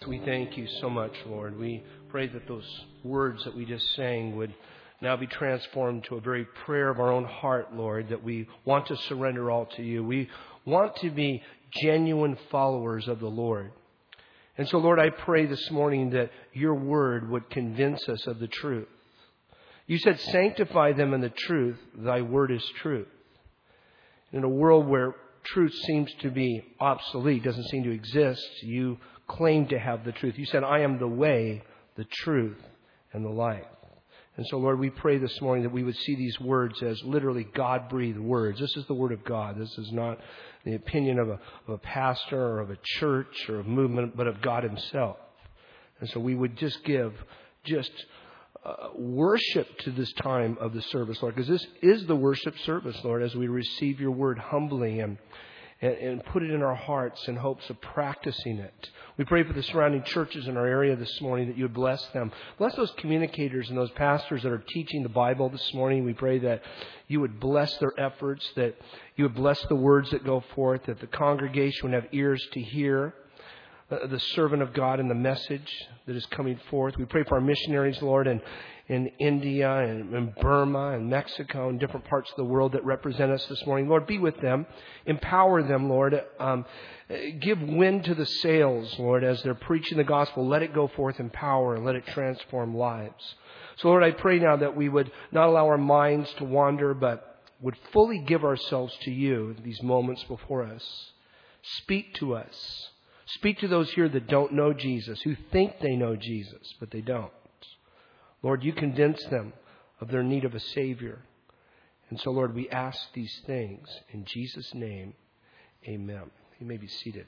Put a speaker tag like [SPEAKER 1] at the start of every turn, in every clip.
[SPEAKER 1] We thank you so much, Lord. We pray that those words that we just sang would now be transformed to a very prayer of our own heart, Lord, that we want to surrender all to you. We want to be genuine followers of the Lord. And so, Lord, I pray this morning that your word would convince us of the truth. You said, sanctify them in the truth. Thy word is truth. In a world where truth seems to be obsolete, doesn't seem to exist, you claim to have the truth. You said, I am the way, the truth, and the life. And so, Lord, we pray this morning that we would see these words as literally God-breathed words. This is the Word of God. This is not the opinion of a pastor or of a church or a movement, but of God Himself. And so we would just give worship to this time of the service, Lord, because this is the worship service, Lord, as we receive your Word humbly and put it in our hearts in hopes of practicing it. We pray for the surrounding churches in our area this morning that you would bless them. Bless those communicators and those pastors that are teaching the Bible this morning. We pray that you would bless their efforts, that you would bless the words that go forth, that the congregation would have ears to hear the servant of God and the message that is coming forth. We pray for our missionaries, Lord, in India and in Burma and Mexico and different parts of the world that represent us this morning. Lord, be with them. Empower them, Lord. Give wind to the sails, Lord, as they're preaching the gospel. Let it go forth in power and let it transform lives. So, Lord, I pray now that we would not allow our minds to wander, but would fully give ourselves to you these moments before us. Speak to us. Speak to those here that don't know Jesus, who think they know Jesus, but they don't. Lord, you convince them of their need of a Savior. And so, Lord, we ask these things in Jesus' name. Amen. You may be seated.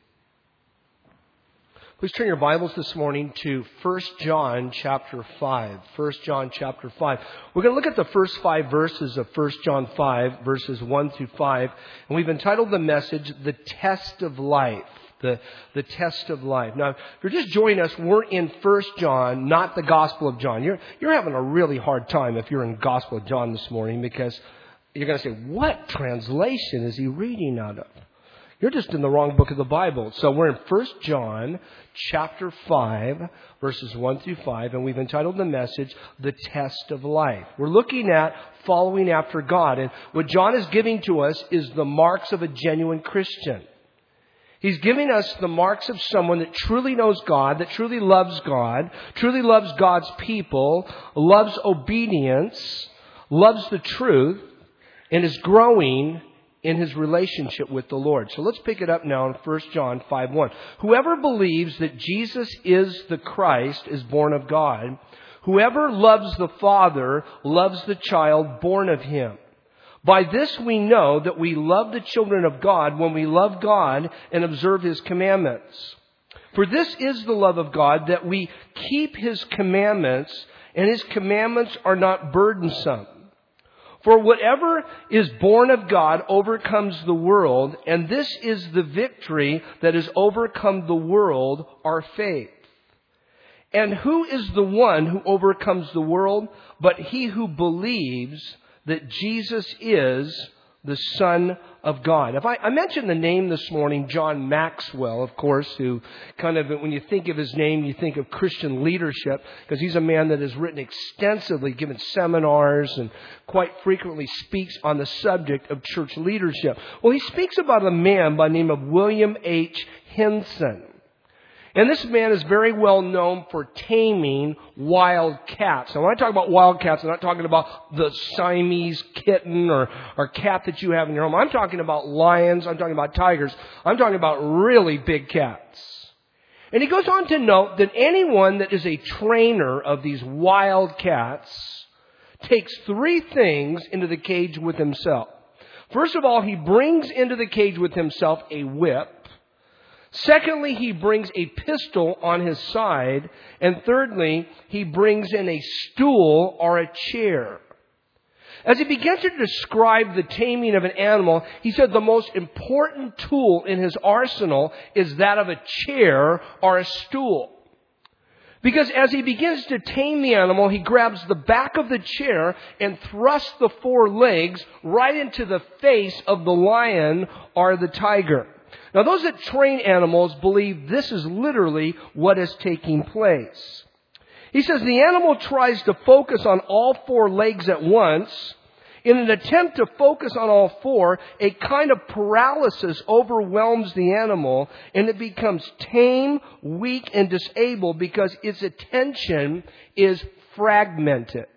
[SPEAKER 1] Please turn your Bibles this morning to 1 John chapter 5. 1 John chapter 5. We're going to look at the first 5 verses of 1 John 5, verses 1 through 5. And we've entitled the message, The Test of Life. The test of life. Now, if you're just joining us, we're in 1 John, not the Gospel of John. You're having a really hard time if you're in Gospel of John this morning, because you're going to say, what translation is he reading out of? You're just in the wrong book of the Bible. So we're in 1 John chapter 5, verses 1 through 5, and we've entitled the message, The Test of Life. We're looking at following after God. And what John is giving to us is the marks of a genuine Christian. He's giving us the marks of someone that truly knows God, that truly loves God's people, loves obedience, loves the truth, and is growing in his relationship with the Lord. So let's pick it up now in 1 John 5:1. Whoever believes that Jesus is the Christ is born of God. Whoever loves the Father loves the child born of him. By this we know that we love the children of God when we love God and observe His commandments. For this is the love of God, that we keep His commandments, and His commandments are not burdensome. For whatever is born of God overcomes the world, and this is the victory that has overcome the world, our faith. And who is the one who overcomes the world but he who believes that Jesus is the Son of God? If I mentioned the name this morning, John Maxwell, of course, who kind of, when you think of his name, you think of Christian leadership, because he's a man that has written extensively, given seminars, and quite frequently speaks on the subject of church leadership. Well, he speaks about a man by the name of William H. Henson. And this man is very well known for taming wild cats. Now, when I talk about wild cats, I'm not talking about the Siamese kitten or cat that you have in your home. I'm talking about lions. I'm talking about tigers. I'm talking about really big cats. And he goes on to note that anyone that is a trainer of these wild cats takes 3 things into the cage with himself. First of all, he brings into the cage with himself a whip. Secondly, he brings a pistol on his side. And thirdly, he brings in a stool or a chair. As he began to describe the taming of an animal, he said the most important tool in his arsenal is that of a chair or a stool. Because as he begins to tame the animal, he grabs the back of the chair and thrusts the 4 legs right into the face of the lion or the tiger. Now, those that train animals believe this is literally what is taking place. He says the animal tries to focus on all four legs at once. In an attempt to focus on all four, a kind of paralysis overwhelms the animal, and it becomes tame, weak, and disabled because its attention is fragmented.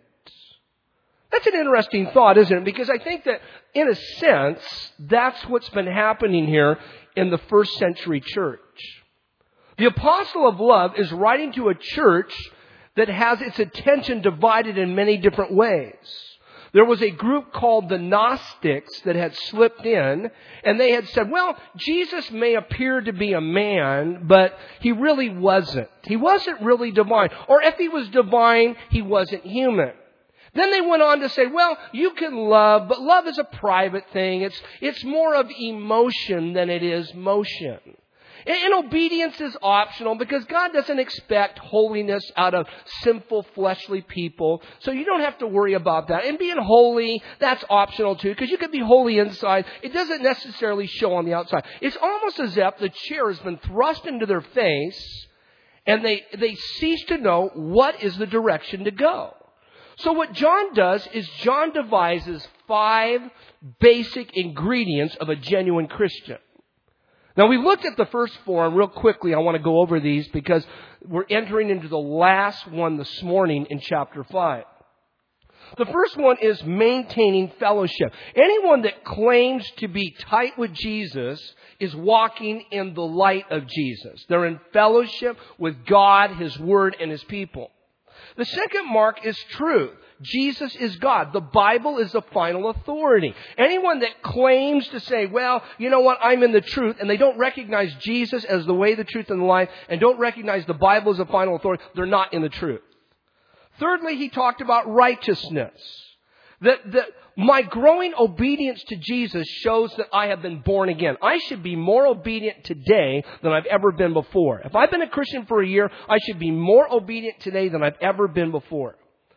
[SPEAKER 1] That's an interesting thought, isn't it? Because I think that, in a sense, that's what's been happening here in the first century church. The apostle of love is writing to a church that has its attention divided in many different ways. There was a group called the Gnostics that had slipped in, and they had said, well, Jesus may appear to be a man, but he really wasn't. He wasn't really divine. Or if he was divine, he wasn't human. Then they went on to say, well, you can love, but love is a private thing. It's more of emotion than it is motion. And obedience is optional because God doesn't expect holiness out of sinful fleshly people. So you don't have to worry about that. And being holy, that's optional too, because you can be holy inside. It doesn't necessarily show on the outside. It's almost as if the chair has been thrust into their face and they cease to know what is the direction to go. So what John does is John devises 5 basic ingredients of a genuine Christian. Now, we looked at the first 4, and real quickly, I want to go over these because we're entering into the last one this morning in chapter 5. The first one is maintaining fellowship. Anyone that claims to be tight with Jesus is walking in the light of Jesus. They're in fellowship with God, His Word, and His people. The second mark is truth. Jesus is God. The Bible is the final authority. Anyone that claims to say, well, you know what, I'm in the truth, and they don't recognize Jesus as the way, the truth, and the life, and don't recognize the Bible as the final authority, they're not in the truth. Thirdly, he talked about righteousness. That my growing obedience to Jesus shows that I have been born again. I should be more obedient today than I've ever been before. If I've been a Christian for a year, I should be more obedient today than I've ever been before.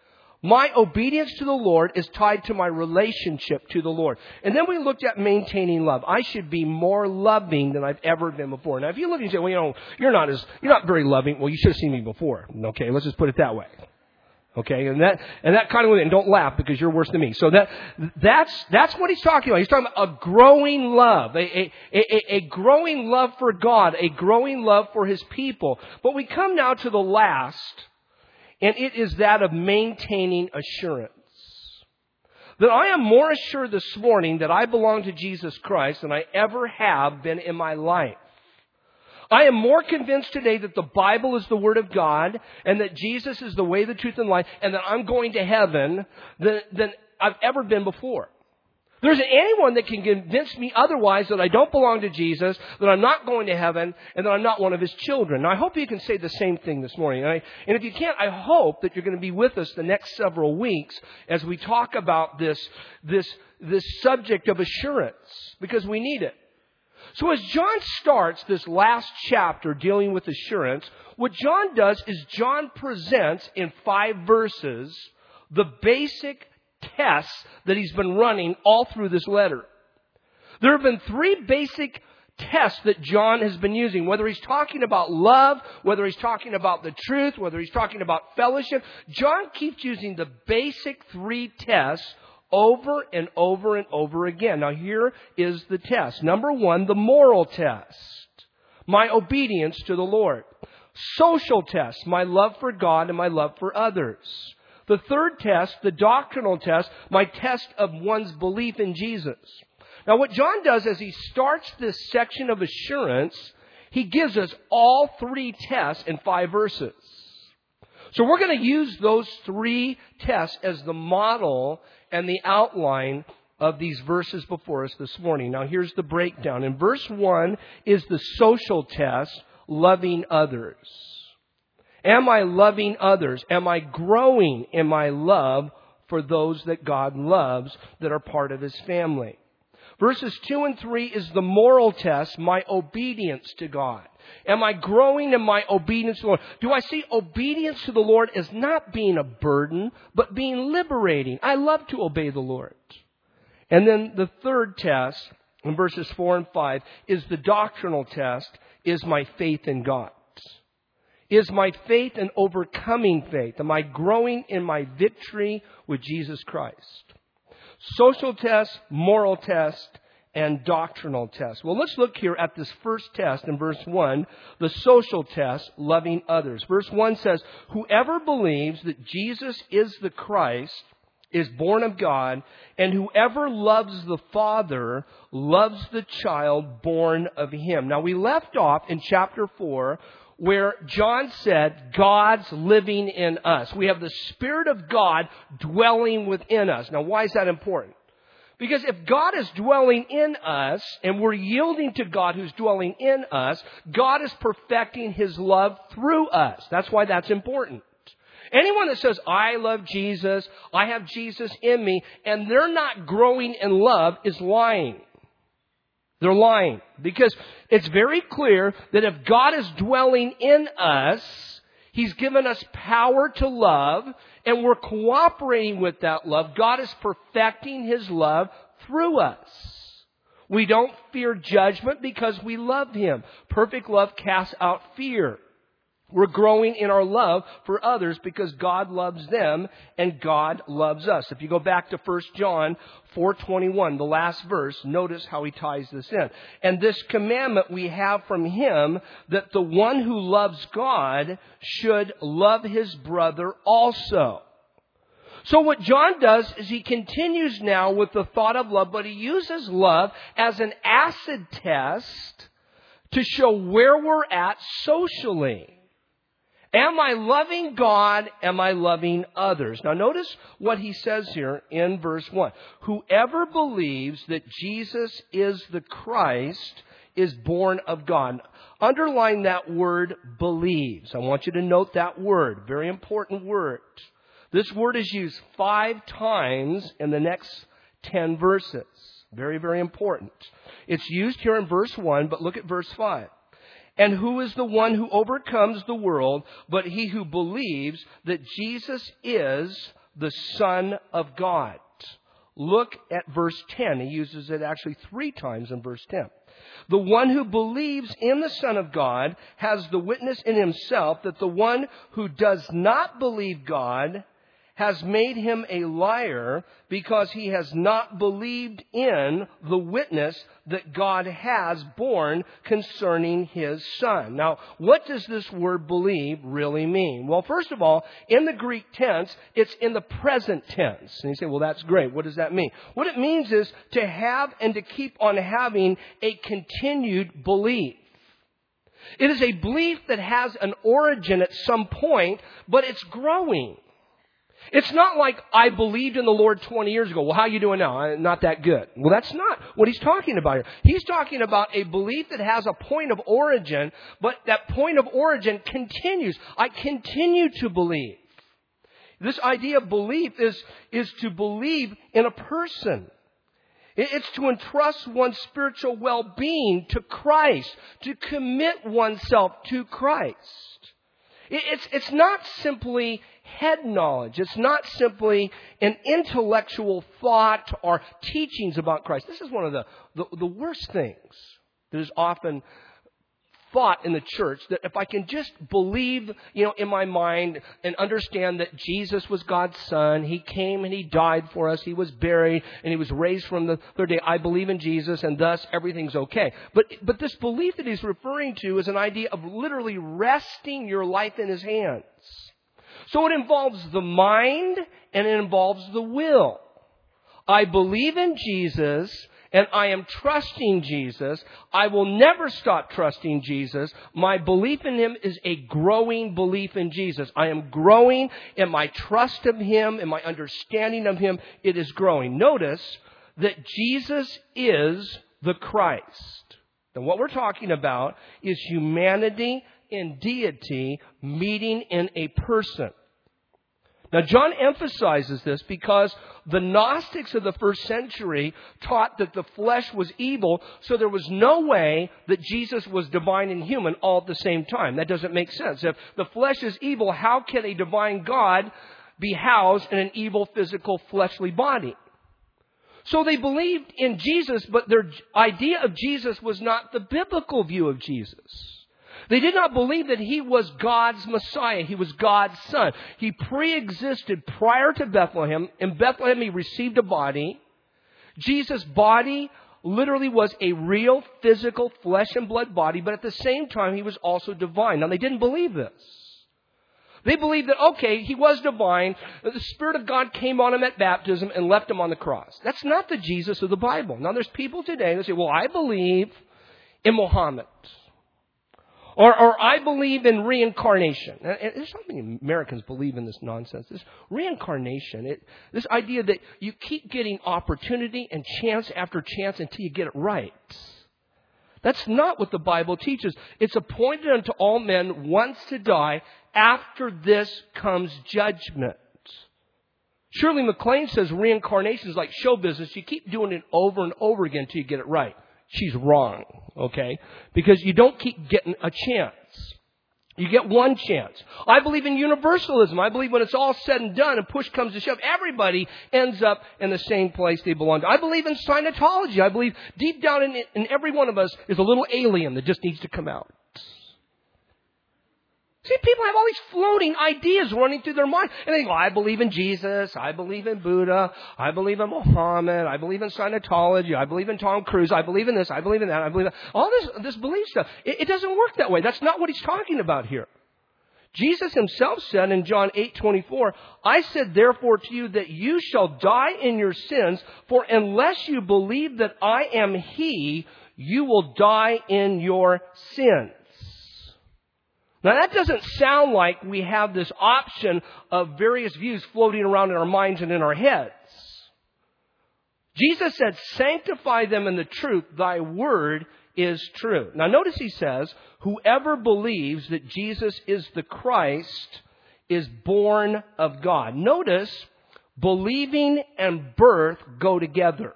[SPEAKER 1] My obedience to the Lord is tied to my relationship to the Lord. And then we looked at maintaining love. I should be more loving than I've ever been before. Now, if you look and say, well, you know, you're not very loving. Well, you should have seen me before. Okay, let's just put it that way. Okay, and that kind of way, and don't laugh because you're worse than me. So that's what he's talking about. He's talking about a growing love, a growing love for God, a growing love for His people. But we come now to the last, and it is that of maintaining assurance. That I am more assured this morning that I belong to Jesus Christ than I ever have been in my life. I am more convinced today that the Bible is the Word of God and that Jesus is the way, the truth, and life, and that I'm going to heaven than I've ever been before. There isn't anyone that can convince me otherwise that I don't belong to Jesus, that I'm not going to heaven, and that I'm not one of His children. Now, I hope you can say the same thing this morning. And if you can't, I hope that you're going to be with us the next several weeks as we talk about this subject of assurance, because we need it. So as John starts this last chapter dealing with assurance, what John does is John presents in 5 verses the basic tests that he's been running all through this letter. There have been 3 basic tests that John has been using, whether he's talking about love, whether he's talking about the truth, whether he's talking about fellowship. John keeps using the basic 3 tests over and over and over again. Now here is the test. Number 1, the moral test. My obedience to the Lord. Social test. My love for God and my love for others. The third test, the doctrinal test, my test of one's belief in Jesus. Now what John does as he starts this section of assurance, he gives us all 3 tests in 5 verses. So we're going to use those 3 tests as the model and the outline of these verses before us this morning. Now here's the breakdown. In verse 1 is the social test, loving others. Am I loving others? Am I growing in my love for those that God loves that are part of His family? Verses 2 and 3 is the moral test, my obedience to God. Am I growing in my obedience to the Lord? Do I see obedience to the Lord as not being a burden, but being liberating? I love to obey the Lord. And then the third test in verses 4 and 5, is the doctrinal test, is my faith in God. Is my faith an overcoming faith? Am I growing in my victory with Jesus Christ? Social test, moral test, and doctrinal test. Well, let's look here at this first test in verse 1, the social test, loving others. Verse 1 says, whoever believes that Jesus is the Christ is born of God, and whoever loves the Father loves the child born of Him. Now, we left off in chapter 4 where John said, God's living in us. We have the Spirit of God dwelling within us. Now, why is that important? Because if God is dwelling in us and we're yielding to God who's dwelling in us, God is perfecting His love through us. That's why that's important. Anyone that says, I love Jesus, I have Jesus in me, and they're not growing in love is lying. They're lying. Because it's very clear that if God is dwelling in us, He's given us power to love, and we're cooperating with that love. God is perfecting His love through us. We don't fear judgment because we love Him. Perfect love casts out fear. We're growing in our love for others because God loves them and God loves us. If you go back to 1 John 4:21, the last verse, notice how he ties this in. And this commandment we have from Him, that the one who loves God should love his brother also. So what John does is he continues now with the thought of love, but he uses love as an acid test to show where we're at socially. Am I loving God? Am I loving others? Now notice what he says here in verse 1. Whoever believes that Jesus is the Christ is born of God. Underline that word believes. I want you to note that word. Very important word. This word is used 5 times in the next 10 verses. Very, very important. It's used here in verse 1, but look at verse 5. And who is the one who overcomes the world but he who believes that Jesus is the Son of God? Look at verse 10. He uses it actually 3 times in verse 10. The one who believes in the Son of God has the witness in himself that the one who does not believe God has made him a liar because he has not believed in the witness that God has borne concerning His Son. Now, what does this word believe really mean? Well, first of all, in the Greek tense, it's in the present tense. And you say, well, that's great. What does that mean? What it means is to have and to keep on having a continued belief. It is a belief that has an origin at some point, but it's growing. It's not like I believed in the Lord 20 years ago. Well, how are you doing now? Not that good. Well, that's not what he's talking about here. He's talking about a belief that has a point of origin, but that point of origin continues. I continue to believe. This idea of belief is to believe in a person. It's to entrust one's spiritual well-being to Christ, to commit oneself to Christ. It's not simply head knowledge. It's not simply an intellectual thought or teachings about Christ. This is one of the worst things that is often thought in the church, that if I can just believe, in my mind and understand that Jesus was God's Son, He came and He died for us, He was buried, and He was raised from the third day. I believe in Jesus, and thus everything's okay. But this belief that he's referring to is an idea of literally resting your life in His hands. So it involves the mind and it involves the will. I believe in Jesus and I am trusting Jesus. I will never stop trusting Jesus. My belief in Him is a growing belief in Jesus. I am growing in my trust of Him, in my understanding of Him. It is growing. Notice that Jesus is the Christ. And what we're talking about is humanity and deity meeting in a person. Now, John emphasizes this because the Gnostics of the first century taught that the flesh was evil, so there was no way that Jesus was divine and human all at the same time. That doesn't make sense. If the flesh is evil, how can a divine God be housed in an evil, physical, fleshly body? So they believed in Jesus, but their idea of Jesus was not the biblical view of Jesus. They did not believe that He was God's Messiah. He was God's Son. He pre-existed prior to Bethlehem. In Bethlehem, He received a body. Jesus' body literally was a real physical flesh and blood body, but at the same time, He was also divine. Now, they didn't believe this. They believed that, okay, He was divine. The Spirit of God came on Him at baptism and left Him on the cross. That's not the Jesus of the Bible. Now, there's people today that say, well, I believe in Muhammad. Or I believe in reincarnation. And there's something Americans believe in this nonsense. This reincarnation. This idea that you keep getting opportunity and chance after chance until you get it right. That's not what the Bible teaches. It's appointed unto all men once to die. After this comes judgment. Shirley MacLaine says reincarnation is like show business. You keep doing it over and over again until you get it right. She's wrong, okay? Because you don't keep getting a chance. You get one chance. I believe in universalism. I believe when it's all said and done and push comes to shove, everybody ends up in the same place they belong to. I believe in Scientology. I believe deep down in every one of us is a little alien that just needs to come out. See, people have all these floating ideas running through their mind. And they go, I believe in Jesus. I believe in Buddha. I believe in Muhammad. I believe in Scientology. I believe in Tom Cruise. I believe in this. I believe in that. I believe in that. All this belief stuff. It doesn't work that way. That's not what He's talking about here. Jesus Himself said in John 8:24, I said therefore to you that you shall die in your sins, for unless you believe that I am He, you will die in your sins. Now, that doesn't sound like we have this option of various views floating around in our minds and in our heads. Jesus said, sanctify them in the truth. Thy word is true. Now, notice He says, whoever believes that Jesus is the Christ is born of God. Notice, believing and birth go together.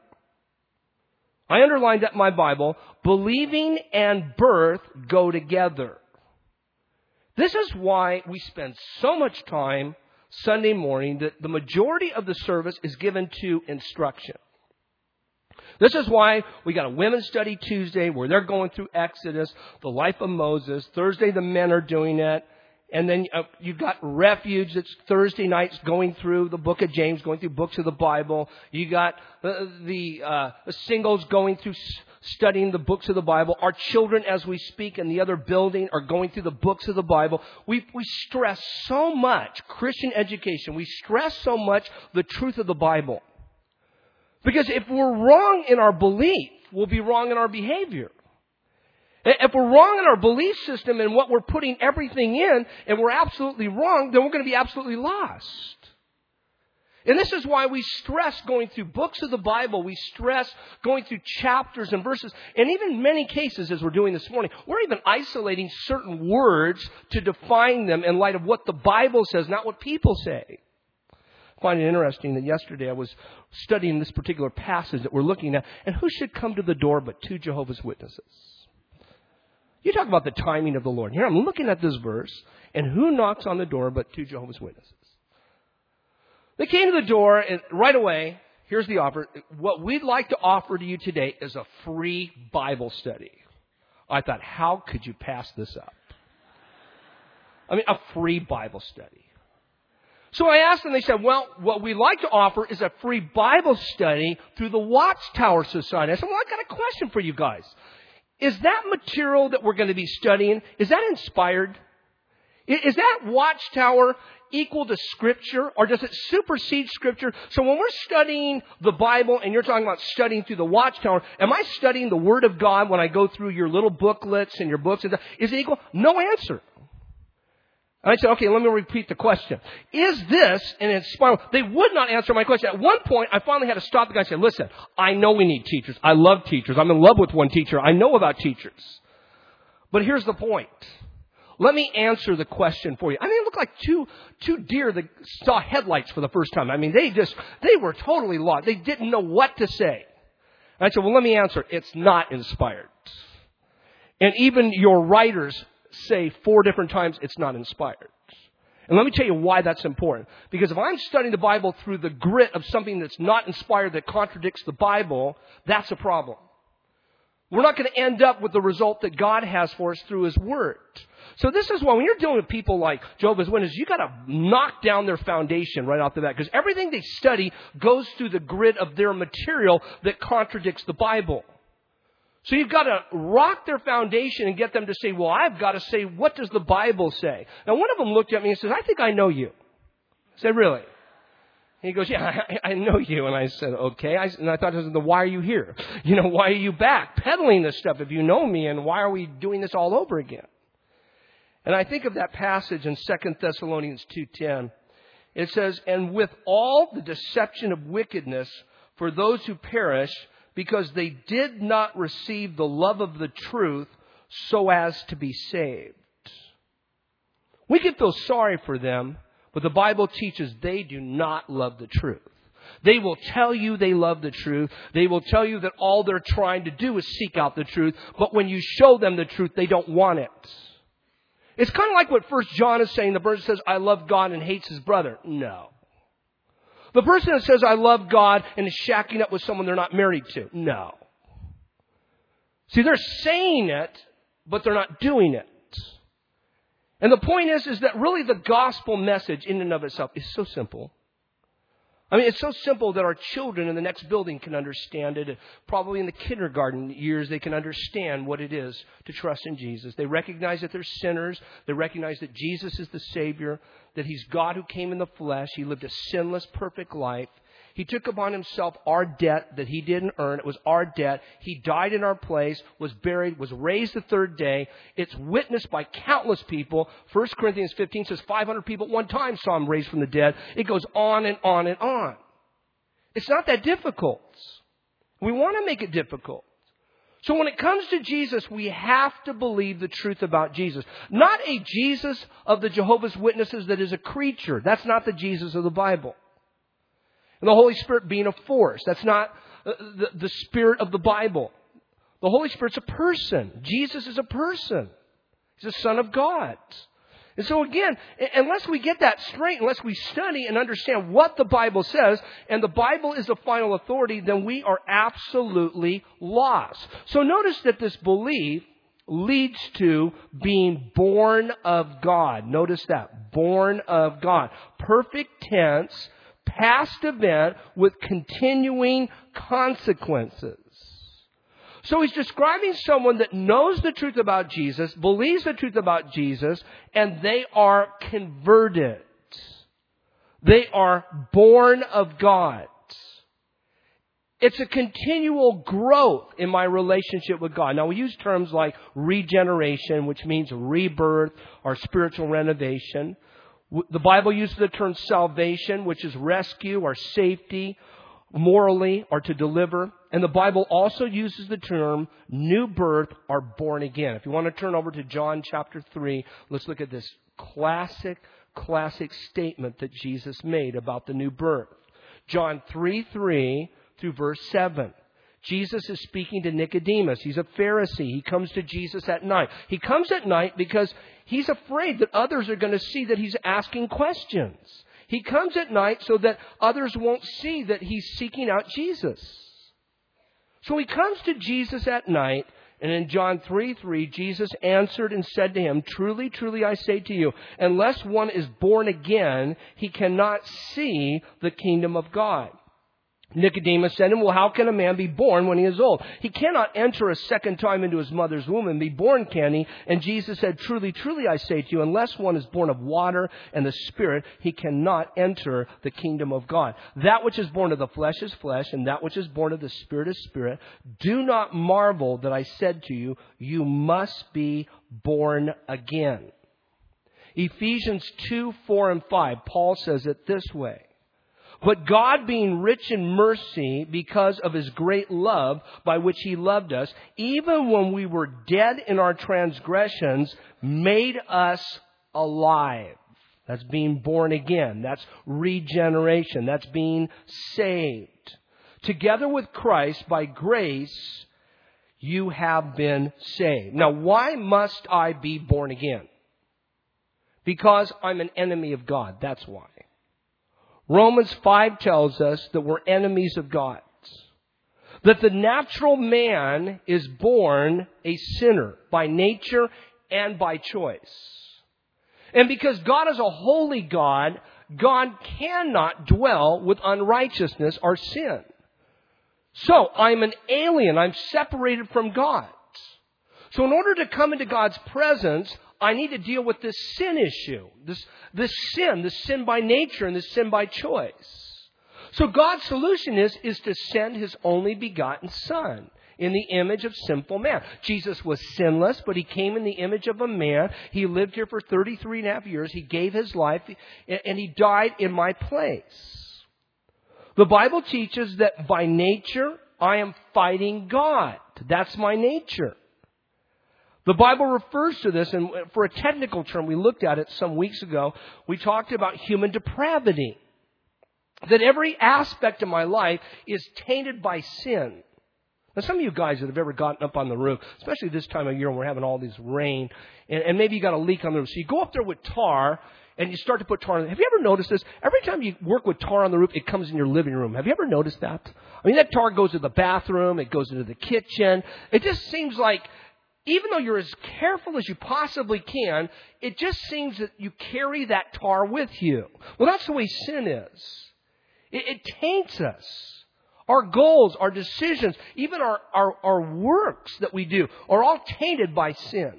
[SPEAKER 1] I underlined that in my Bible. Believing and birth go together. This is why we spend so much time Sunday morning that the majority of the service is given to instruction. This is why we got a women's study Tuesday where they're going through Exodus, the life of Moses. Thursday, the men are doing it. And then you've got Refuge that's Thursday nights going through the book of James, going through books of the Bible. You got the singles going through studying the books of the Bible. Our children, as we speak in the other building, are going through the books of the Bible. We stress so much Christian education. We stress so much the truth of the Bible. Because if we're wrong in our belief, we'll be wrong in our behavior. If we're wrong in our belief system and what we're putting everything in, and we're absolutely wrong, then we're going to be absolutely lost. And this is why we stress going through books of the Bible. We stress going through chapters and verses. And even in many cases, as we're doing this morning, we're even isolating certain words to define them in light of what the Bible says, not what people say. I find it interesting that yesterday I was studying this particular passage that we're looking at. And who should come to the door but two Jehovah's Witnesses? You talk about the timing of the Lord. Here I'm looking at this verse, and who knocks on the door but two Jehovah's Witnesses? They came to the door, and right away, here's the offer. What we'd like to offer to you today is a free Bible study. I thought, how could you pass this up? I mean, a free Bible study. So I asked them, they said, well, what we'd like to offer is a free Bible study through the Watchtower Society. I said, well, I got a question for you guys. Is that material that we're going to be studying, is that inspired? Is that Watchtower equal to Scripture, or does it supersede Scripture? So when we're studying the Bible and you're talking about studying through the Watchtower, am I studying the Word of God when I go through your little booklets and your books? Is it equal? No answer. And I said, okay, let me repeat the question. Is this an inspired? They would not answer my question. At one point, I finally had to stop the guy and say, listen, I know we need teachers. I love teachers. I'm in love with one teacher. I know about teachers. But here's the point. Let me answer the question for you. I mean, it looked like two deer that saw headlights for the first time. I mean, they were totally lost. They didn't know what to say. And I said, well, let me answer. It's not inspired. And even your writers say 4 different times it's not inspired. And let me tell you why that's important. Because if I'm studying the Bible through the grit of something that's not inspired, that contradicts the Bible, that's a problem. We're not going to end up with the result that God has for us through His Word. So this is why when you're dealing with people like Jehovah's Witnesses, you got to knock down their foundation right off the bat. Because everything they study goes through the grid of their material that contradicts the Bible. So you've got to rock their foundation and get them to say, well, I've got to say, what does the Bible say? Now, one of them looked at me and says, I think I know you. I said, really? And he goes, yeah, I know you. And I said, okay. And I thought, why are you here? Why are you back peddling this stuff if you know me? And why are we doing this all over again? And I think of that passage in 2 Thessalonians 2:10. It says, and with all the deception of wickedness for those who perish, because they did not receive the love of the truth so as to be saved. We can feel sorry for them, but the Bible teaches they do not love the truth. They will tell you they love the truth. They will tell you that all they're trying to do is seek out the truth. But when you show them the truth, they don't want it. It's kind of like what 1 John is saying. The person says, I love God and hates his brother. No. The person that says, I love God and is shacking up with someone they're not married to. No. See, they're saying it, but they're not doing it. And the point is that really the gospel message in and of itself is so simple. I mean, it's so simple that our children in the next building can understand it. Probably in the kindergarten years, they can understand what it is to trust in Jesus. They recognize that they're sinners. They recognize that Jesus is the Savior, that He's God who came in the flesh. He lived a sinless, perfect life. He took upon Himself our debt that He didn't earn. It was our debt. He died in our place, was buried, was raised the third day. It's witnessed by countless people. 1 Corinthians 15 says 500 people at one time saw Him raised from the dead. It goes on and on and on. It's not that difficult. We want to make it difficult. So when it comes to Jesus, we have to believe the truth about Jesus. Not a Jesus of the Jehovah's Witnesses that is a creature. That's not the Jesus of the Bible. And the Holy Spirit being a force. That's not the Spirit of the Bible. The Holy Spirit's a person. Jesus is a person. He's the Son of God. And so again, unless we get that straight, unless we study and understand what the Bible says, and the Bible is the final authority, then we are absolutely lost. So notice that this belief leads to being born of God. Notice that. Born of God. Perfect tense. Past event with continuing consequences. So he's describing someone that knows the truth about Jesus, believes the truth about Jesus, and they are converted. They are born of God. It's a continual growth in my relationship with God. Now we use terms like regeneration, which means rebirth or spiritual renovation. The Bible uses the term salvation, which is rescue or safety, morally or to deliver. And the Bible also uses the term new birth or born again. If you want to turn over to John chapter 3, let's look at this classic statement that Jesus made about the new birth. John 3:3 through verse 7. Jesus is speaking to Nicodemus. He's a Pharisee. He comes to Jesus at night. He comes at night because he's afraid that others are going to see that he's asking questions. He comes at night so that others won't see that he's seeking out Jesus. So he comes to Jesus at night, and in John 3:3, Jesus answered and said to him, Truly, truly, I say to you, unless one is born again, he cannot see the kingdom of God. Nicodemus said to him, well, how can a man be born when he is old? He cannot enter a second time into his mother's womb and be born, can he? And Jesus said, Truly, truly, I say to you, unless one is born of water and the Spirit, he cannot enter the kingdom of God. That which is born of the flesh is flesh, and that which is born of the Spirit is spirit. Do not marvel that I said to you, you must be born again. Ephesians 2:4 and 5, Paul says it this way. But God, being rich in mercy because of His great love by which He loved us, even when we were dead in our transgressions, made us alive. That's being born again. That's regeneration. That's being saved. Together with Christ, by grace, you have been saved. Now, why must I be born again? Because I'm an enemy of God. That's why. Romans 5 tells us that we're enemies of God. That the natural man is born a sinner by nature and by choice. And because God is a holy God, God cannot dwell with unrighteousness or sin. So I'm an alien. I'm separated from God. So in order to come into God's presence, I need to deal with this sin issue. This sin by nature and this sin by choice. So God's solution is to send His only begotten Son in the image of sinful man. Jesus was sinless, but He came in the image of a man. He lived here for 33 and a half years. He gave His life, and He died in my place. The Bible teaches that by nature, I am fighting God. That's my nature. The Bible refers to this, and for a technical term, we looked at it some weeks ago. We talked about human depravity. That every aspect of my life is tainted by sin. Now, some of you guys that have ever gotten up on the roof, especially this time of year when we're having all this rain, and maybe you got a leak on the roof. So you go up there with tar, and you start to put tar on it. Have you ever noticed this? Every time you work with tar on the roof, it comes in your living room. Have you ever noticed that? I mean, that tar goes to the bathroom. It goes into the kitchen. It just seems like, even though you're as careful as you possibly can, it just seems that you carry that tar with you. Well, that's the way sin is. It taints us. Our goals, our decisions, even our works that we do are all tainted by sin.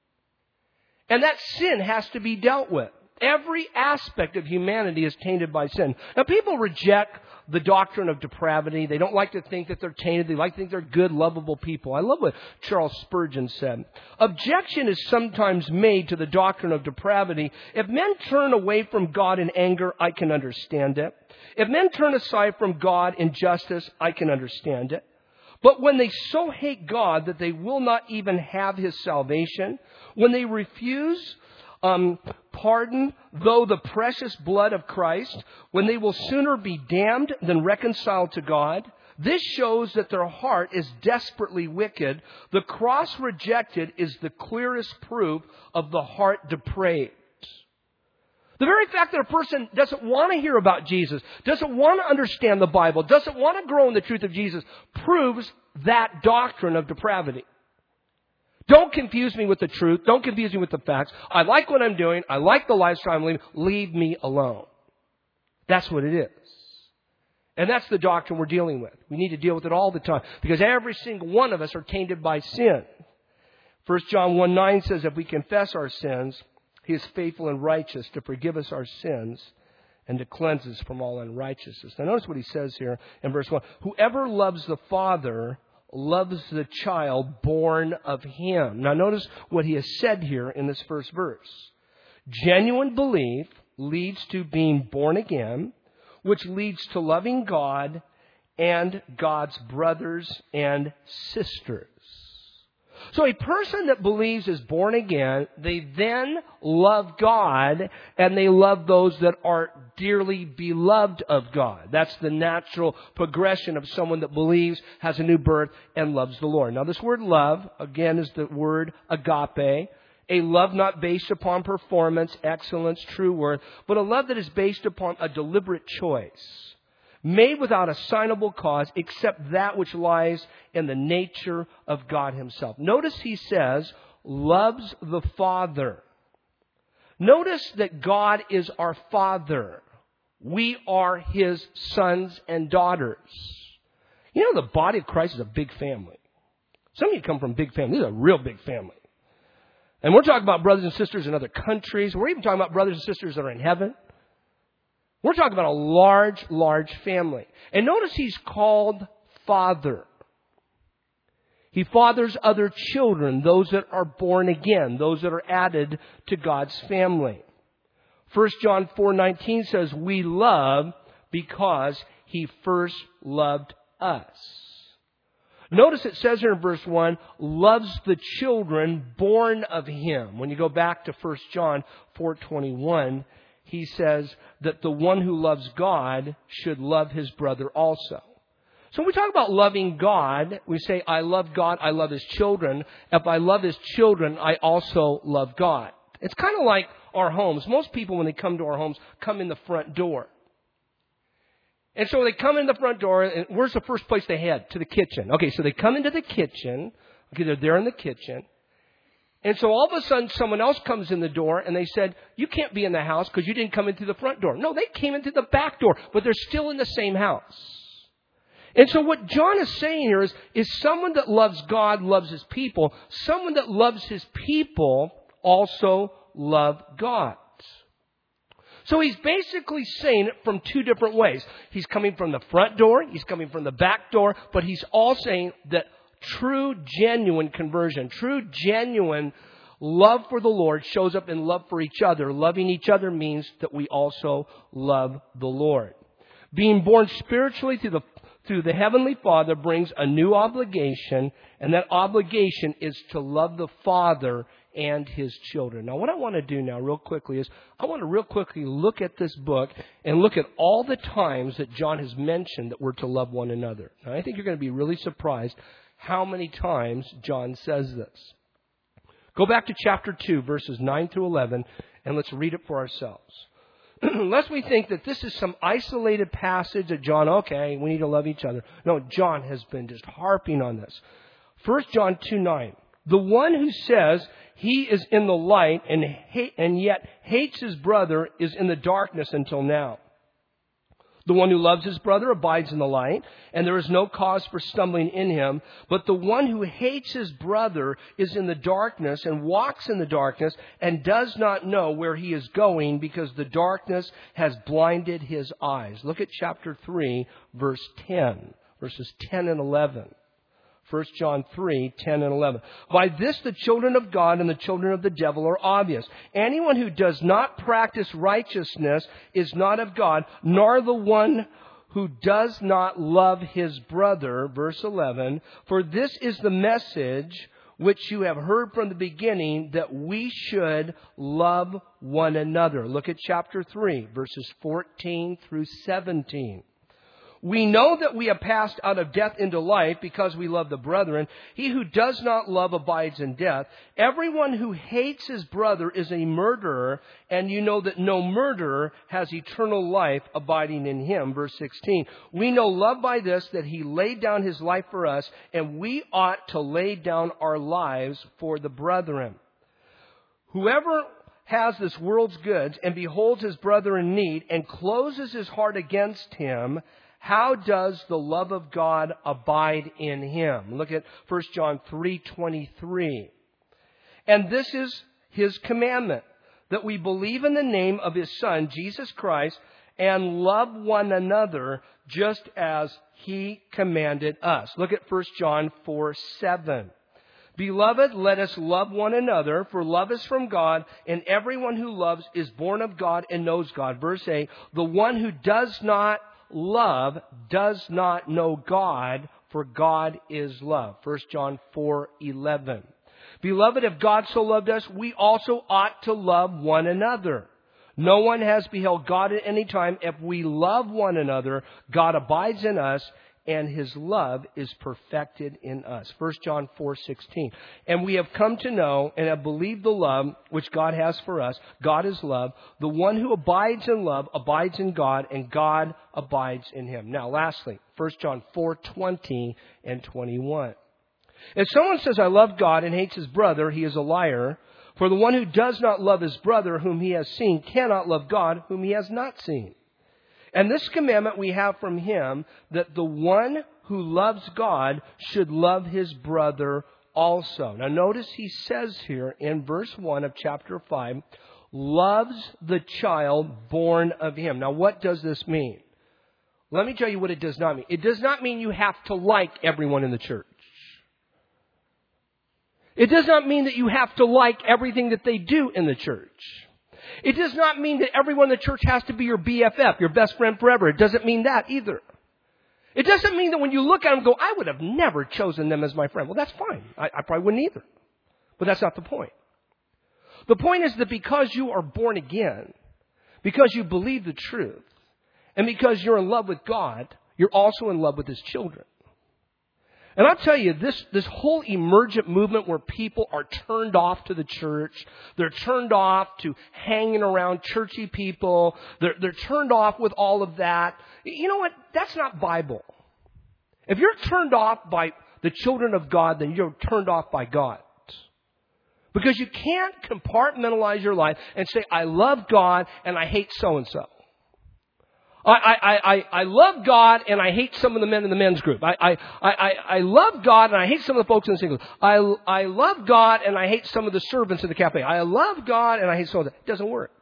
[SPEAKER 1] And that sin has to be dealt with. Every aspect of humanity is tainted by sin. Now, people reject the doctrine of depravity. They don't like to think that they're tainted. They like to think they're good, lovable people. I love what Charles Spurgeon said. Objection is sometimes made to the doctrine of depravity. If men turn away from God in anger, I can understand it. If men turn aside from God in justice, I can understand it. But when they so hate God that they will not even have His salvation, when they refuse pardon, though the precious blood of Christ, when they will sooner be damned than reconciled to God, this shows that their heart is desperately wicked. The cross rejected is the clearest proof of the heart depraved. The very fact that a person doesn't want to hear about Jesus, doesn't want to understand the Bible, doesn't want to grow in the truth of Jesus, proves that doctrine of depravity. Don't confuse me with the truth. Don't confuse me with the facts. I like what I'm doing. I like the lifestyle I'm living. Leave me alone. That's what it is. And that's the doctrine we're dealing with. We need to deal with it all the time because every single one of us are tainted by sin. 1 John 1:9 says if we confess our sins, He is faithful and righteous to forgive us our sins and to cleanse us from all unrighteousness. Now notice what he says here in verse 1. Whoever loves the Father loves the child born of Him. Now notice what he has said here in this first verse. Genuine belief leads to being born again, which leads to loving God and God's brothers and sisters. So a person that believes is born again, they then love God and they love those that are dearly beloved of God. That's the natural progression of someone that believes, has a new birth, and loves the Lord. Now this word love, again, is the word agape. A love not based upon performance, excellence, true worth, but a love that is based upon a deliberate choice. Made without assignable cause except that which lies in the nature of God Himself. Notice he says, loves the Father. Notice that God is our Father. We are His sons and daughters. You know, the body of Christ is a big family. Some of you come from big families. This is a real big family. And we're talking about brothers and sisters in other countries. We're even talking about brothers and sisters that are in heaven. We're talking about a large, large family. And notice he's called Father. He fathers other children, those that are born again, those that are added to God's family. 1 John 4:19 says, we love because He first loved us. Notice it says here in verse 1, loves the children born of Him. When you go back to 1 John 4:21, he says that the one who loves God should love his brother also. So when we talk about loving God, we say, I love God, I love His children. If I love His children, I also love God. It's kind of like our homes, most people when they come to our homes come in the front door. And so they come in the front door, and where's the first place they head? To the kitchen. Okay, so they come into the kitchen. Okay, they're there in the kitchen. And so all of a sudden someone else comes in the door and they said, you can't be in the house because you didn't come in through the front door. No, they came in through the back door, but they're still in the same house. And so what John is saying here is someone that loves God loves his people. Someone that loves his people also love God. So he's basically saying it from two different ways. He's coming from the front door, he's coming from the back door, but he's all saying that true, genuine conversion, true, genuine love for the Lord shows up in love for each other. Loving each other means that we also love the Lord. Being born spiritually through the Heavenly Father brings a new obligation, and that obligation is to love the Father and His children. Now, what I want to do now real quickly is I want to real quickly look at this book and look at all the times that John has mentioned that we're to love one another. Now, I think you're going to be really surprised how many times John says this. Go back to chapter 2, verses 9 through 11, and let's read it for ourselves. Lest we think that this is some isolated passage that John, okay, we need to love each other. No, John has been just harping on this. 1 John 2:9. The one who says he is in the light and yet hates his brother is in the darkness until now. The one who loves his brother abides in the light, and there is no cause for stumbling in him. But the one who hates his brother is in the darkness and walks in the darkness and does not know where he is going because the darkness has blinded his eyes. Look at chapter 3, verse 10, verses 10 and 11. 1 John 3, 10 and 11. By this the children of God and the children of the devil are obvious. Anyone who does not practice righteousness is not of God, nor the one who does not love his brother. Verse 11. For this is the message which you have heard from the beginning, that we should love one another. Look at chapter 3, verses 14 through 17. We know that we have passed out of death into life because we love the brethren. He who does not love abides in death. Everyone who hates his brother is a murderer, and you know that no murderer has eternal life abiding in him. Verse 16. We know love by this, that he laid down his life for us, and we ought to lay down our lives for the brethren. Whoever has this world's goods and beholds his brother in need and closes his heart against him, how does the love of God abide in him? Look at 1 John 3:23. And this is his commandment, that we believe in the name of his Son, Jesus Christ, and love one another just as he commanded us. Look at 1 John 4:7. Beloved, let us love one another, for love is from God, and everyone who loves is born of God and knows God. Verse 8, the one who does not love does not know God, for God is love. 1 John 4:11. Beloved, if God so loved us, we also ought to love one another. No one has beheld God at any time. If we love one another, God abides in us, and his love is perfected in us. 1 John 4:16. And we have come to know and have believed the love which God has for us. God is love. The one who abides in love abides in God, and God abides in him. Now, lastly, 1 John 4:20 and 21. If someone says, I love God, and hates his brother, he is a liar. For the one who does not love his brother whom he has seen cannot love God whom he has not seen. And this commandment we have from him, that the one who loves God should love his brother also. Now notice he says here in verse 1 of chapter 5, loves the child born of him. Now what does this mean? Let me tell you what it does not mean. It does not mean you have to like everyone in the church. It does not mean that you have to like everything that they do in the church. It does not mean that everyone in the church has to be your BFF, your best friend forever. It doesn't mean that either. It doesn't mean that when you look at them and go, I would have never chosen them as my friend. Well, that's fine. I probably wouldn't either. But that's not the point. The point is that because you are born again, because you believe the truth, and because you're in love with God, you're also in love with his children. And I'll tell you, this whole emergent movement where people are turned off to the church, they're turned off to hanging around churchy people, they're turned off with all of that. You know what? That's not Bible. If you're turned off by the children of God, then you're turned off by God. Because you can't compartmentalize your life and say, I love God and I hate so-and-so. I love God and I hate some of the men in the men's group. I love God and I hate some of the folks in the singles. I love God and I hate some of the servants in the cafe. I love God and I hate some of that. It doesn't work.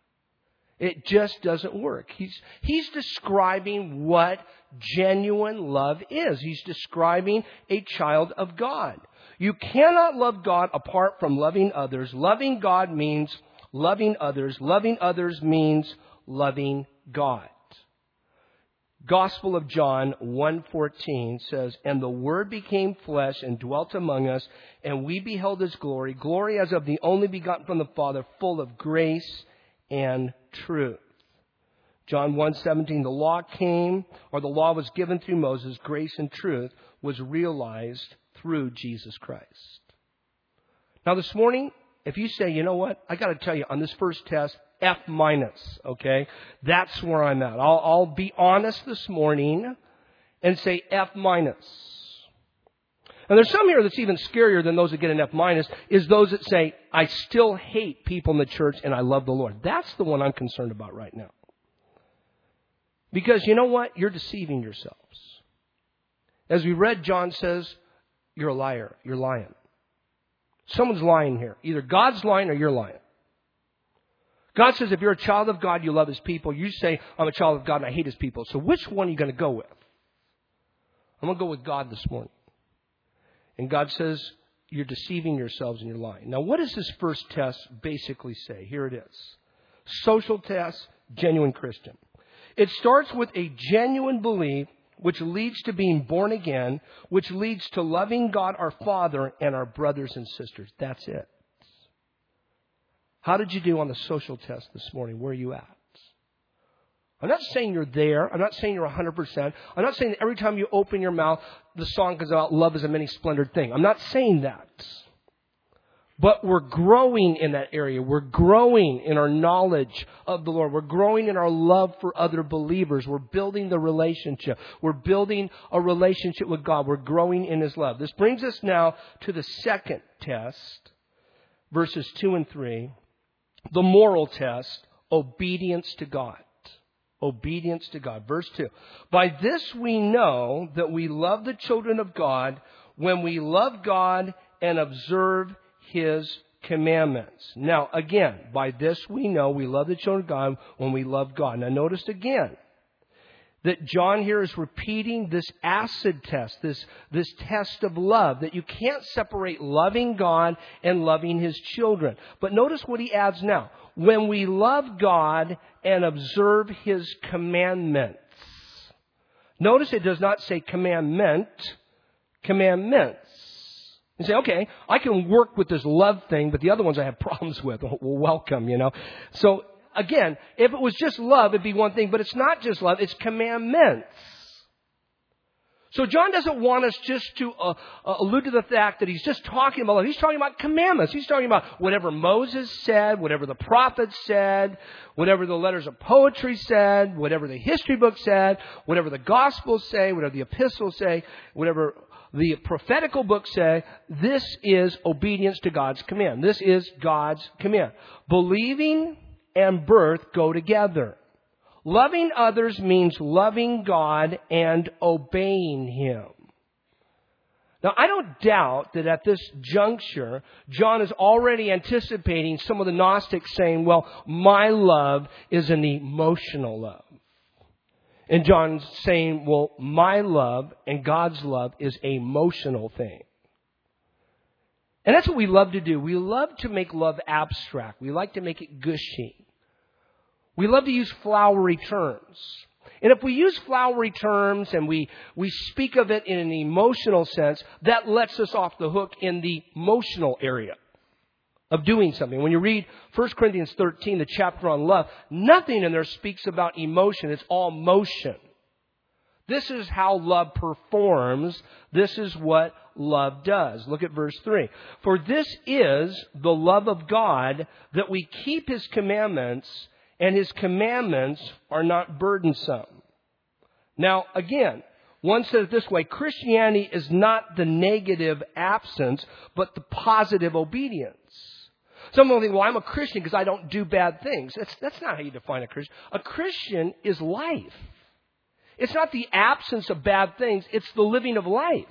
[SPEAKER 1] It just doesn't work. He's describing what genuine love is. He's describing a child of God. You cannot love God apart from loving others. Loving God means loving others. Loving others means loving God. Gospel of John 1:14 says, And the Word became flesh and dwelt among us, and we beheld His glory, glory as of the only begotten from the Father, full of grace and truth. John 1:17, the law came, or the law was given through Moses, grace and truth was realized through Jesus Christ. Now this morning, if you say, you know what, I got to tell you, on this first test, F-, okay? That's where I'm at. I'll be honest this morning and say F-. And there's some here that's even scarier than those that get an F-, is those that say, I still hate people in the church and I love the Lord. That's the one I'm concerned about right now. Because you know what? You're deceiving yourselves. As we read, John says, you're a liar. You're lying. Someone's lying here. Either God's lying or you're lying. God says if you're a child of God, you love His people. You say, I'm a child of God and I hate His people. So which one are you going to go with? I'm going to go with God this morning. And God says, you're deceiving yourselves and you're lying. Now, what does this first test basically say? Here it is. Social test, genuine Christian. It starts with a genuine belief which leads to being born again, which leads to loving God our Father and our brothers and sisters. That's it. How did you do on the social test this morning? Where are you at? I'm not saying you're there. I'm not saying you're 100%. I'm not saying that every time you open your mouth, the song comes out, love is a many splendored thing. I'm not saying that. But we're growing in that area. We're growing in our knowledge of the Lord. We're growing in our love for other believers. We're building the relationship. We're building a relationship with God. We're growing in His love. This brings us now to the second test, verses 2 and 3. The moral test, obedience to God. Obedience to God. Verse 2. By this we know that we love the children of God when we love God and observe His commandments. Now, again, by this we know we love the children of God when we love God. Now, notice again that John here is repeating this acid test, this test of love, that you can't separate loving God and loving His children. But notice what he adds now. When we love God and observe His commandments. Notice it does not say commandment, commandments. You say, okay, I can work with this love thing, but the other ones I have problems with. Well, welcome, you know. So, again, if it was just love, it'd be one thing, but it's not just love, it's commandments. So John doesn't want us just to allude to the fact that he's just talking about love. He's talking about commandments. He's talking about whatever Moses said, whatever the prophets said, whatever the letters of poetry said, whatever the history books said, whatever the Gospels say, whatever the epistles say, whatever the prophetical books say. This is obedience to God's command. This is God's command. Believing and birth go together. Loving others means loving God and obeying Him. Now, I don't doubt that at this juncture, John is already anticipating some of the Gnostics saying, well, my love is an emotional love. And John's saying, well, my love and God's love is an emotional thing. And that's what we love to do. We love to make love abstract. We like to make it gushy. We love to use flowery terms. And if we use flowery terms and we speak of it in an emotional sense, that lets us off the hook in the emotional area of doing something. When you read 1 Corinthians 13, the chapter on love, nothing in there speaks about emotion. It's all motion. This is how love performs. This is what love does. Look at verse 3. For this is the love of God, that we keep His commandments, and His commandments are not burdensome. Now, again, one says it this way: Christianity is not the negative absence, but the positive obedience. Some will think, well, I'm a Christian because I don't do bad things. That's not how you define a Christian. A Christian is life. It's not the absence of bad things. It's the living of life.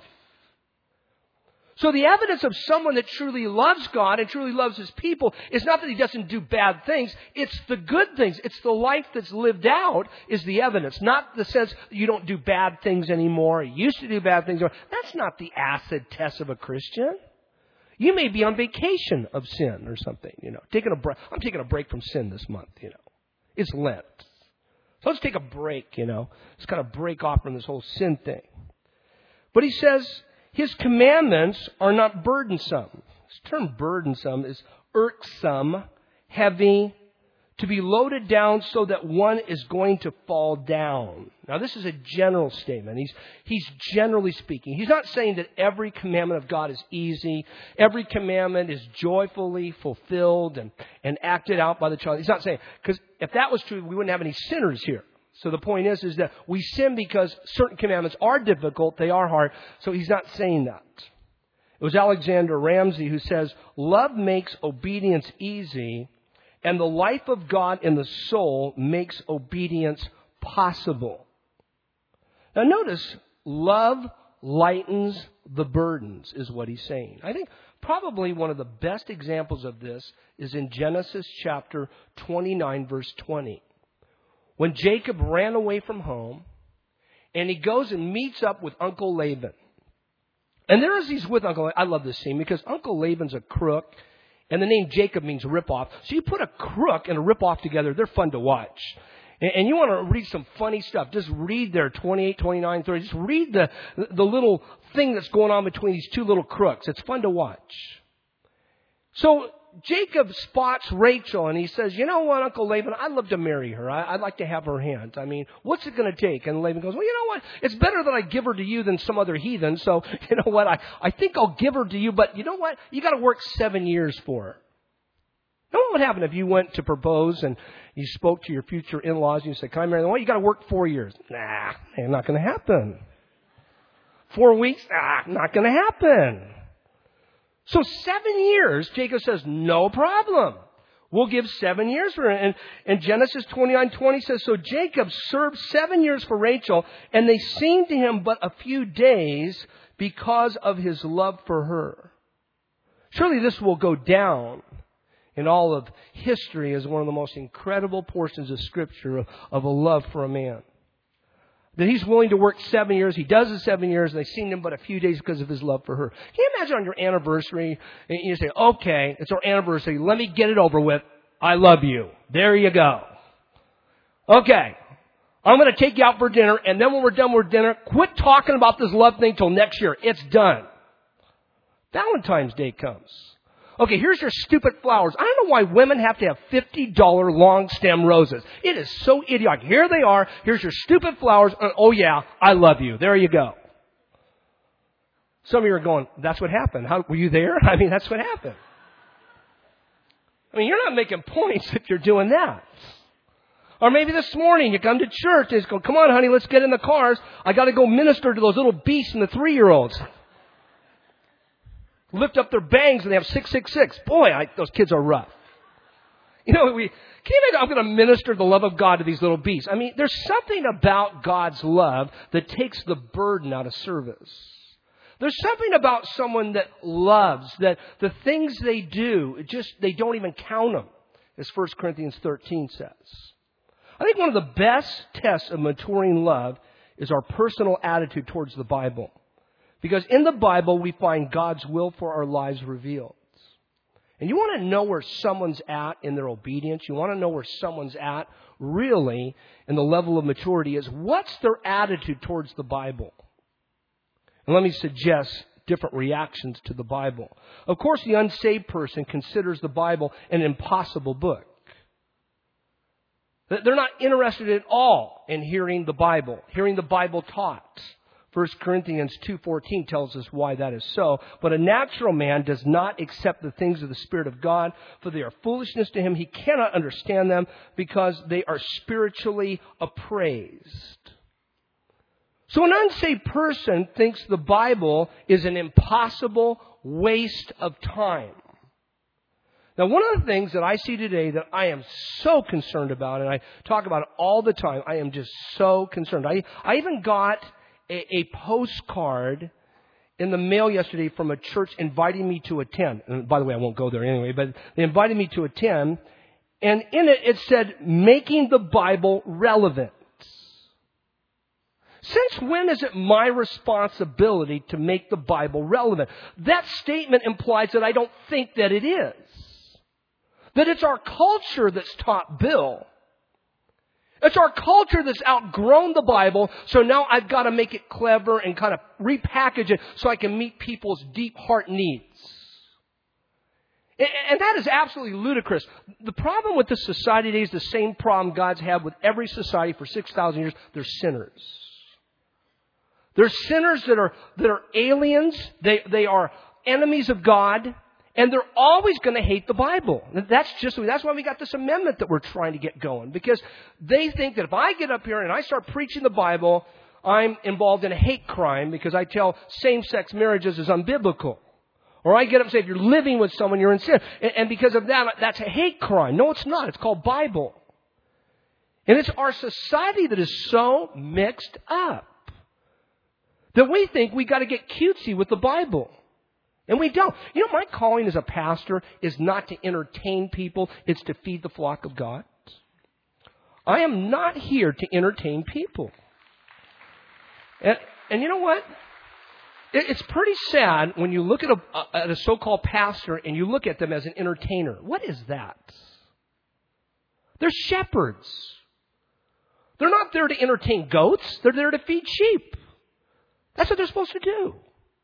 [SPEAKER 1] So the evidence of someone that truly loves God and truly loves His people is not that he doesn't do bad things. It's the good things. It's the life that's lived out is the evidence. Not the sense that you don't do bad things anymore. You used to do bad things. That's not the acid test of a Christian. You may be on vacation of sin or something, taking a break. I'm taking a break from sin this month, It's Lent. So let's take a break, Let's kind of break off from this whole sin thing. But he says His commandments are not burdensome. This term burdensome is irksome, heavy, to be loaded down so that one is going to fall down. Now, this is a general statement. He's generally speaking. He's not saying that every commandment of God is easy. Every commandment is joyfully fulfilled and acted out by the child. He's not saying, because if that was true, we wouldn't have any sinners here. So the point is that we sin because certain commandments are difficult, they are hard. So he's not saying that. It was Alexander Ramsey who says, love makes obedience easy, and the life of God in the soul makes obedience possible. Now notice, love lightens the burdens, is what he's saying. I think probably one of the best examples of this is in Genesis chapter 29, verse 20. When Jacob ran away from home, and he goes and meets up with Uncle Laban. And there as he's with Uncle Laban, I love this scene because Uncle Laban's a crook, and the name Jacob means rip-off. So you put a crook and a rip-off together, they're fun to watch. And you want to read some funny stuff, just read there 28, 29, 30. Just read the little thing that's going on between these two little crooks. It's fun to watch. So Jacob spots Rachel and he says, you know what, Uncle Laban, I'd love to marry her. I'd like to have her hand. I mean, what's it going to take? And Laban goes, well, you know what? It's better that I give her to you than some other heathen. So, you know what? I think I'll give her to you. But you know what? You got to work 7 years for her. Now, what would happen if you went to propose and you spoke to your future in-laws and you said, can I marry them? Well, you got to work 4 years. Nah, not going to happen. 4 weeks? Not going to happen. So 7 years, Jacob says, no problem. We'll give 7 years for her. And Genesis 29:20 says, so Jacob served 7 years for Rachel, and they seemed to him but a few days because of his love for her. Surely this will go down in all of history as one of the most incredible portions of Scripture of a love for a man. That he's willing to work 7 years. He does the 7 years, and they've seen him but a few days because of his love for her. Can you imagine on your anniversary, and you say, okay, it's our anniversary. Let me get it over with. I love you. There you go. Okay, I'm going to take you out for dinner, and then when we're done with dinner, quit talking about this love thing till next year. It's done. Valentine's Day comes. Okay, here's your stupid flowers. I don't know why women have to have $50 long stem roses. It is so idiotic. Here they are. Here's your stupid flowers. And, oh yeah, I love you. There you go. Some of you are going, that's what happened. Were you there? I mean, that's what happened. I mean, you're not making points if you're doing that. Or maybe this morning you come to church and you go, come on, honey, let's get in the cars. I got to go minister to those little beasts and the 3-year-olds. Lift up their bangs and they have 666. Boy, those kids are rough. Can you imagine I'm going to minister the love of God to these little beasts? I mean, there's something about God's love that takes the burden out of service. There's something about someone that loves, that the things they do, they don't even count them, as 1 Corinthians 13 says. I think one of the best tests of maturing love is our personal attitude towards the Bible. Because in the Bible, we find God's will for our lives revealed. And you want to know where someone's at in their obedience. You want to know where someone's at really in the level of maturity is what's their attitude towards the Bible. And let me suggest different reactions to the Bible. Of course, the unsaved person considers the Bible an impossible book. They're not interested at all in hearing the Bible taught. 1 Corinthians 2:14 tells us why that is so. But a natural man does not accept the things of the Spirit of God, for they are foolishness to him. He cannot understand them because they are spiritually appraised. So an unsaved person thinks the Bible is an impossible waste of time. Now, one of the things that I see today that I am so concerned about, and I talk about it all the time, I am just so concerned. I even got a postcard in the mail yesterday from a church inviting me to attend. And by the way, I won't go there anyway, but they invited me to attend. And in it said, making the Bible relevant. Since when is it my responsibility to make the Bible relevant? That statement implies that I don't think that it is. That it's our culture that's taught Bill. It's our culture that's outgrown the Bible, so now I've got to make it clever and kind of repackage it so I can meet people's deep heart needs. And that is absolutely ludicrous. The problem with the society today is the same problem God's had with every society for 6,000 years. They're sinners. They're sinners that are aliens. They are enemies of God. And they're always going to hate the Bible. That's why we got this amendment that we're trying to get going. Because they think that if I get up here and I start preaching the Bible, I'm involved in a hate crime because I tell same-sex marriages is unbiblical. Or I get up and say, if you're living with someone, you're in sin. And because of that, that's a hate crime. No, it's not. It's called Bible. And it's our society that is so mixed up that we think we got to get cutesy with the Bible. And we don't. You know, my calling as a pastor is not to entertain people. It's to feed the flock of God. I am not here to entertain people. And you know what? It's pretty sad when you look at a so-called pastor and you look at them as an entertainer. What is that? They're shepherds. They're not there to entertain goats. They're there to feed sheep. That's what they're supposed to do.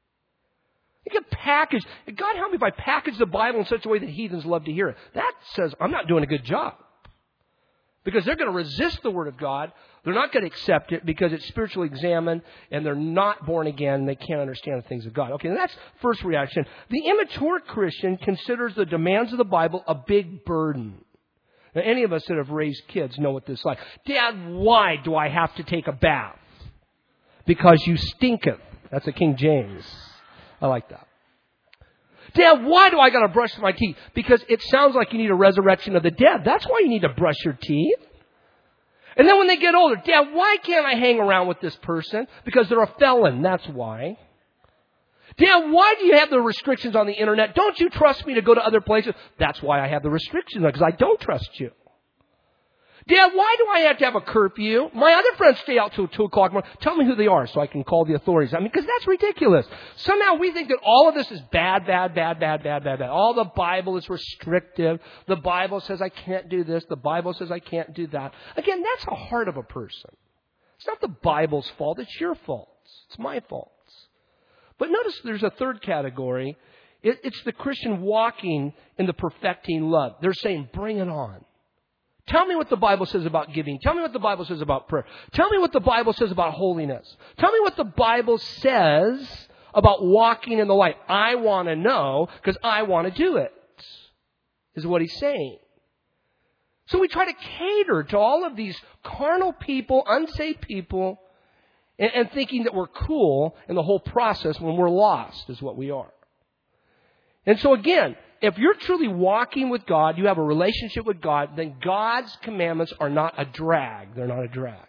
[SPEAKER 1] You can package. God help me if I package the Bible in such a way that heathens love to hear it. That says I'm not doing a good job. Because they're going to resist the Word of God. They're not going to accept it because it's spiritually examined and they're not born again and they can't understand the things of God. Okay, and that's first reaction. The immature Christian considers the demands of the Bible a big burden. Now, any of us that have raised kids know what this is like. Dad, why do I have to take a bath? Because you stinketh. That's a King James. I like that. Dad, why do I got to brush my teeth? Because it sounds like you need a resurrection of the dead. That's why you need to brush your teeth. And then when they get older, Dad, why can't I hang around with this person? Because they're a felon. That's why. Dad, why do you have the restrictions on the internet? Don't you trust me to go to other places? That's why I have the restrictions, because I don't trust you. Dad, why do I have to have a curfew? My other friends stay out till 2 o'clock. Tell me who they are so I can call the authorities. I mean, because that's ridiculous. Somehow we think that all of this is bad. All the Bible is restrictive. The Bible says I can't do this. The Bible says I can't do that. Again, that's the heart of a person. It's not the Bible's fault. It's your fault. It's my fault. But notice there's a third category. It's the Christian walking in the perfecting love. They're saying, bring it on. Tell me what the Bible says about giving. Tell me what the Bible says about prayer. Tell me what the Bible says about holiness. Tell me what the Bible says about walking in the light. I want to know because I want to do it, is what he's saying. So we try to cater to all of these carnal people, unsaved people, and thinking that we're cool in the whole process when we're lost is what we are. And so again, if you're truly walking with God, you have a relationship with God, then God's commandments are not a drag. They're not a drag.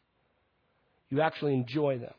[SPEAKER 1] You actually enjoy them.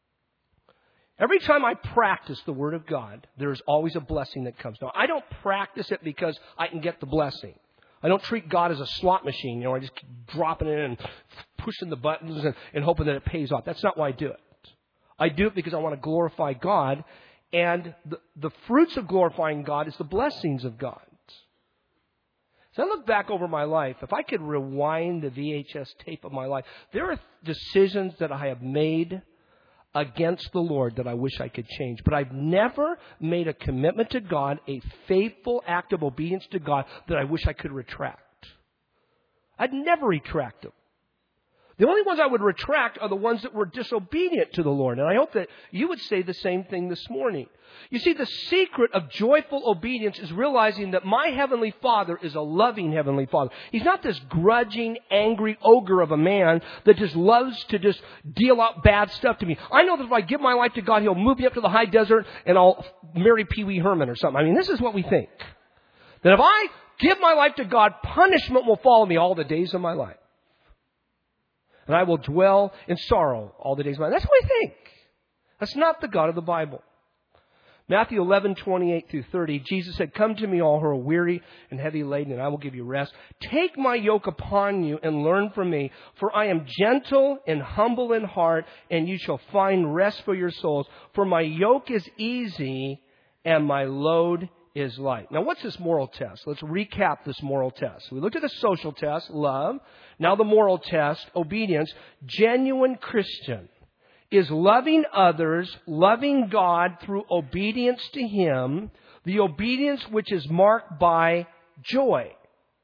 [SPEAKER 1] Every time I practice the Word of God, there's always a blessing that comes. Now, I don't practice it because I can get the blessing. I don't treat God as a slot machine. I just keep dropping it in and pushing the buttons and hoping that it pays off. That's not why I do it. I do it because I want to glorify God. And the fruits of glorifying God is the blessings of God. So I look back over my life. If I could rewind the VHS tape of my life, there are decisions that I have made against the Lord that I wish I could change. But I've never made a commitment to God, a faithful act of obedience to God that I wish I could retract. I'd never retract them. The only ones I would retract are the ones that were disobedient to the Lord. And I hope that you would say the same thing this morning. You see, the secret of joyful obedience is realizing that my Heavenly Father is a loving Heavenly Father. He's not this grudging, angry ogre of a man that just loves to just deal out bad stuff to me. I know that if I give my life to God, He'll move me up to the high desert and I'll marry Pee Wee Herman or something. I mean, this is what we think. That if I give my life to God, punishment will follow me all the days of my life. And I will dwell in sorrow all the days of my life. That's what we think. That's not the God of the Bible. Matthew 11:28-30, Jesus said, "Come to me all who are weary and heavy laden, and I will give you rest. Take my yoke upon you and learn from me, for I am gentle and humble in heart, and you shall find rest for your souls. For my yoke is easy and my load is light." Now, what's this moral test? Let's recap this moral test. We looked at the social test, love. Now the moral test, obedience. Genuine Christian is loving others, loving God through obedience to Him, the obedience which is marked by joy.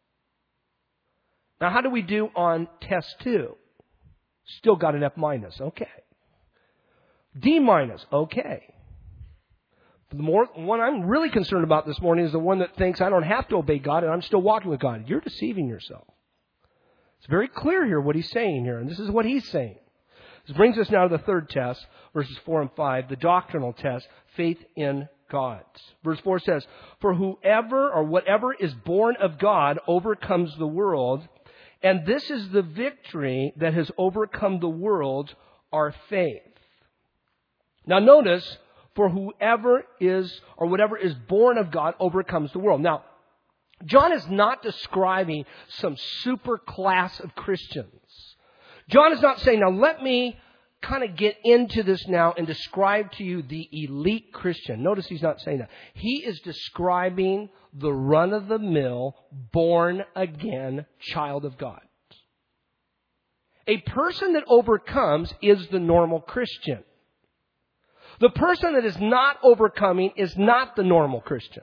[SPEAKER 1] Now, how do we do on test 2? Still got an F-. Okay. D-. Okay. The one I'm really concerned about this morning is the one that thinks I don't have to obey God and I'm still walking with God. You're deceiving yourself. It's very clear here what he's saying here, and this is what he's saying. This brings us now to the third test, verses 4 and 5, the doctrinal test, faith in God. Verse 4 says, "For whoever or whatever is born of God overcomes the world, and this is the victory that has overcome the world, our faith." Now notice, for whoever is or whatever is born of God overcomes the world. Now, John is not describing some super class of Christians. John is not saying, now let me kind of get into this now and describe to you the elite Christian. Notice he's not saying that. He is describing the run-of-the-mill, born-again child of God. A person that overcomes is the normal Christian. The person that is not overcoming is not the normal Christian.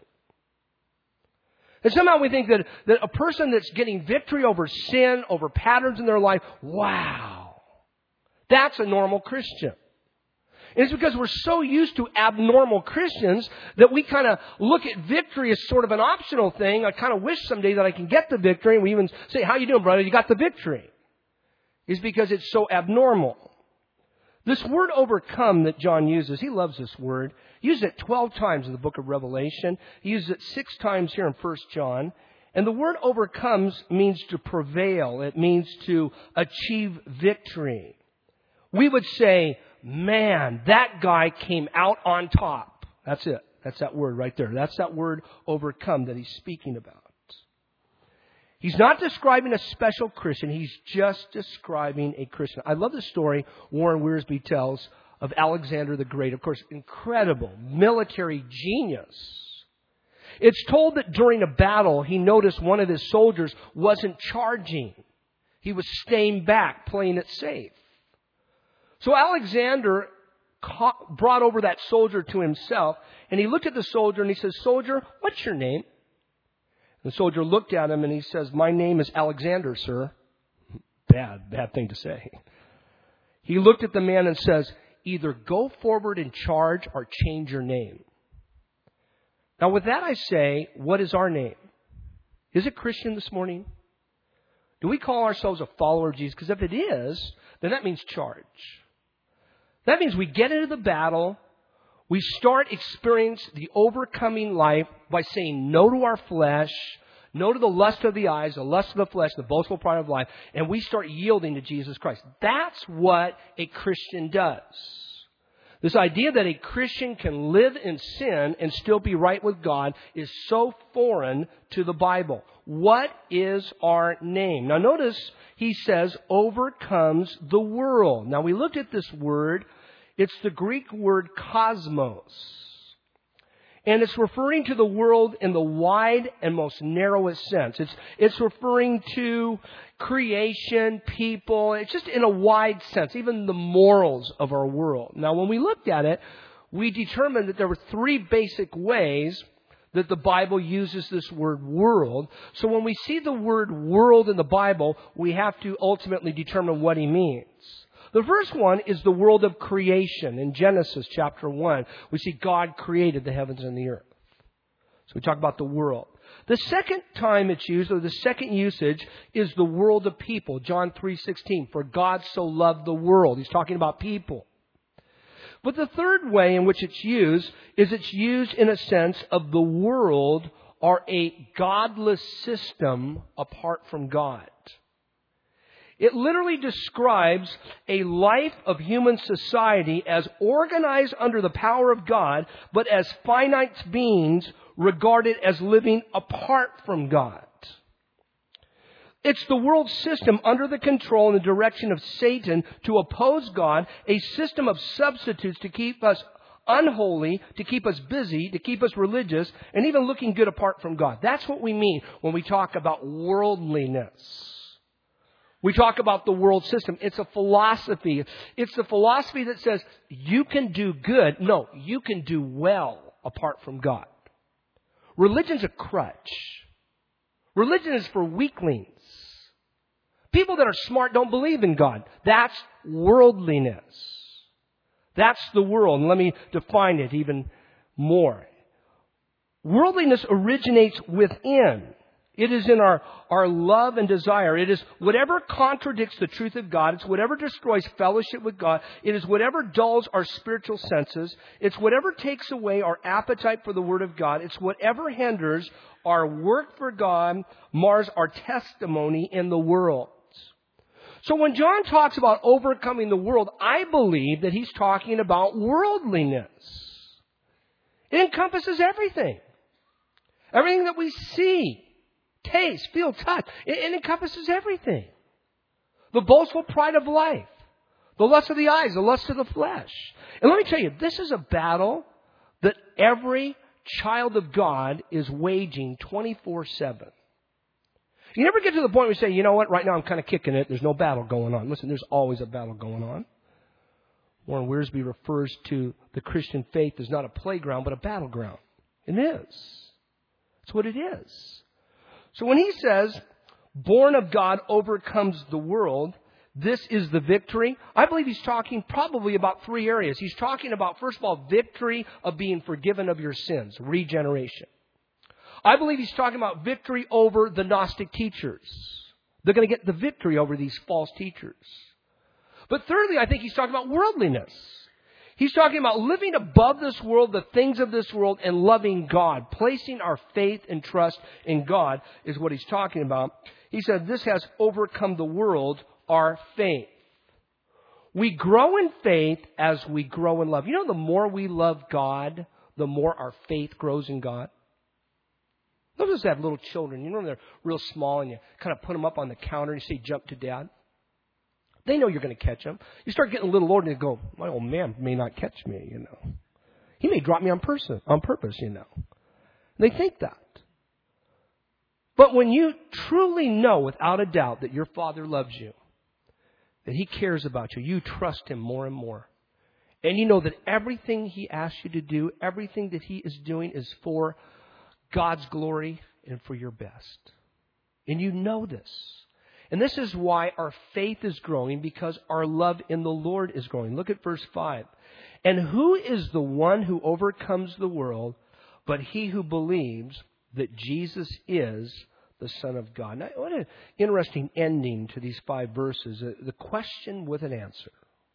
[SPEAKER 1] And somehow we think that a person that's getting victory over sin, over patterns in their life, wow, that's a normal Christian. And it's because we're so used to abnormal Christians that we kind of look at victory as sort of an optional thing. I kind of wish someday that I can get the victory. And we even say, "How you doing, brother? You got the victory." It's because it's so abnormal. This word overcome that John uses, he loves this word. He uses it 12 times in the book of Revelation. He uses it 6 times here in 1 John. And the word overcomes means to prevail. It means to achieve victory. We would say, man, that guy came out on top. That's it. That's that word right there. That's that word overcome that he's speaking about. He's not describing a special Christian. He's just describing a Christian. I love the story Warren Wiersbe tells of Alexander the Great. Of course, incredible military genius. It's told that during a battle, he noticed one of his soldiers wasn't charging. He was staying back, playing it safe. So Alexander brought over that soldier to himself, and he looked at the soldier and he says, "Soldier, what's your name?" The soldier looked at him and he says, "My name is Alexander, sir." Bad thing to say. He looked at the man and says, "Either go forward and charge or change your name." Now with that I say, what is our name? Is it Christian this morning? Do we call ourselves a follower of Jesus? Because if it is, then that means charge. That means we get into the battle. We start experiencing the overcoming life by saying no to our flesh, no to the lust of the eyes, the lust of the flesh, the boastful pride of life, and we start yielding to Jesus Christ. That's what a Christian does. This idea that a Christian can live in sin and still be right with God is so foreign to the Bible. What is our name? Now notice he says overcomes the world. Now we looked at this word. It's the Greek word cosmos. And it's referring to the world in the wide and most narrowest sense. It's referring to creation, people. It's just in a wide sense, even the morals of our world. Now, when we looked at it, we determined that there were 3 basic ways that the Bible uses this word world. So when we see the word world in the Bible, we have to ultimately determine what he means. The first one is the world of creation. In Genesis chapter 1, we see God created the heavens and the earth. So we talk about the world. The second time it's used, or the second usage, is the world of people. John 3:16, for God so loved the world. He's talking about people. But the third way in which it's used is it's used in a sense of the world are a godless system apart from God. It literally describes a life of human society as organized under the power of God, but as finite beings regarded as living apart from God. It's the world system under the control and the direction of Satan to oppose God, a system of substitutes to keep us unholy, to keep us busy, to keep us religious, and even looking good apart from God. That's what we mean when we talk about worldliness. We talk about the world system. It's a philosophy. It's the philosophy that says you can do good. No, you can do well apart from God. Religion's a crutch. Religion is for weaklings. People that are smart don't believe in God. That's worldliness. That's the world. And let me define it even more. Worldliness originates within. It is in our love and desire. It is whatever contradicts the truth of God. It's whatever destroys fellowship with God. It is whatever dulls our spiritual senses. It's whatever takes away our appetite for the Word of God. It's whatever hinders our work for God, mars our testimony in the world. So when John talks about overcoming the world, I believe that he's talking about worldliness. It encompasses everything. Everything that we see, taste, feel, touch. It encompasses everything. The boastful pride of life. The lust of the eyes, the lust of the flesh. And let me tell you, this is a battle that every child of God is waging 24/7. You never get to the point where you say, you know what, right now I'm kind of kicking it. There's no battle going on. Listen, there's always a battle going on. Warren Wiersbe refers to the Christian faith as not a playground, but a battleground. It is. That's what it is. So when he says, born of God overcomes the world, this is the victory. I believe he's talking probably about three areas. He's talking about, first of all, victory of being forgiven of your sins, regeneration. I believe he's talking about victory over the Gnostic teachers. They're going to get the victory over these false teachers. But thirdly, I think he's talking about worldliness. He's talking about living above this world, the things of this world, and loving God. Placing our faith and trust in God is what he's talking about. He said this has overcome the world, our faith. We grow in faith as we grow in love. You know, the more we love God, the more our faith grows in God. Those that have little children, you know, when they're real small and you kind of put them up on the counter and you say, jump to dad. They know you're going to catch them. You start getting a little older and you go, my old man may not catch me, you know. He may drop me on purpose, you know. They think that. But when you truly know without a doubt that your Father loves you, that He cares about you, you trust Him more and more. And you know that everything He asks you to do, everything that He is doing is for God's glory and for your best. And you know this. And this is why our faith is growing, because our love in the Lord is growing. Look at verse 5. And who is the one who overcomes the world but he who believes that Jesus is the Son of God? Now, what an interesting ending to these 5 verses. The question with an answer.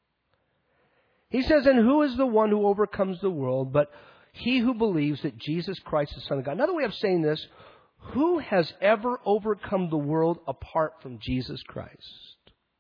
[SPEAKER 1] He says, and who is the one who overcomes the world but he who believes that Jesus Christ is the Son of God? Another way of saying this, who has ever overcome the world apart from Jesus Christ?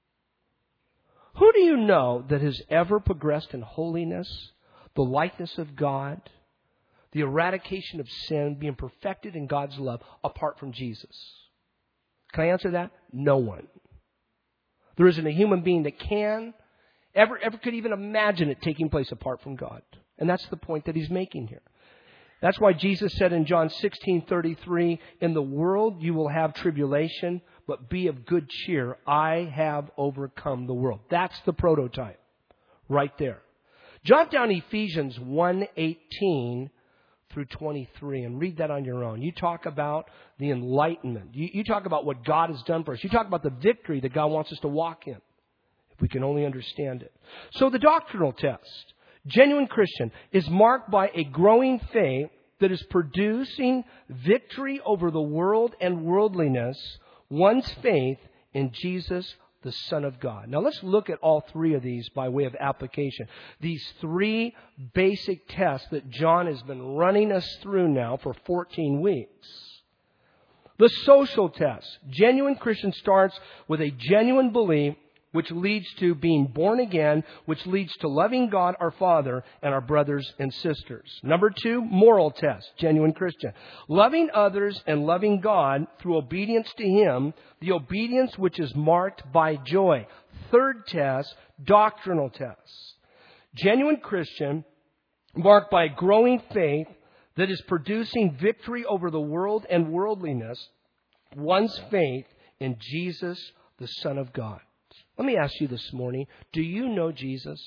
[SPEAKER 1] Who do you know that has ever progressed in holiness, the likeness of God, the eradication of sin, being perfected in God's love apart from Jesus? Can I answer that? No one. There isn't a human being that can, ever could even imagine it taking place apart from God. And that's the point that he's making here. That's why Jesus said in John 16:33, in the world you will have tribulation, but be of good cheer. I have overcome the world. That's the prototype right there. Jot down Ephesians 1:18 through 23 and read that on your own. You talk about the enlightenment. You talk about what God has done for us. You talk about the victory that God wants us to walk in. If we can only understand it. So the doctrinal test, genuine Christian, is marked by a growing faith that is producing victory over the world and worldliness, one's faith in Jesus, the Son of God. Now let's look at all three of these by way of application. These three basic tests that John has been running us through now for 14 weeks. The social test. Genuine Christian starts with a genuine belief, which leads to being born again, which leads to loving God our Father and our brothers and sisters. Number 2, moral test, genuine Christian. Loving others and loving God through obedience to Him, the obedience which is marked by joy. Third test, doctrinal test. Genuine Christian, marked by a growing faith that is producing victory over the world and worldliness, one's faith in Jesus, the Son of God. Let me ask you this morning, do you know Jesus?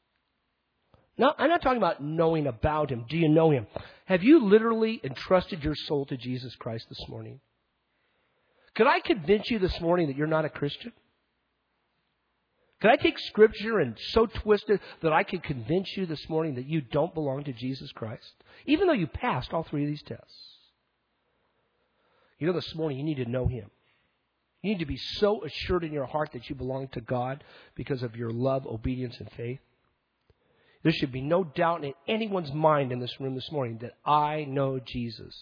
[SPEAKER 1] No, I'm not talking about knowing about Him. Do you know Him? Have you literally entrusted your soul to Jesus Christ this morning? Could I convince you this morning that you're not a Christian? Could I take Scripture and so twist it that I could convince you this morning that you don't belong to Jesus Christ? Even though you passed all three of these tests. You know, this morning you need to know Him. You need to be so assured in your heart that you belong to God because of your love, obedience, and faith. There should be no doubt in anyone's mind in this room this morning that I know Jesus.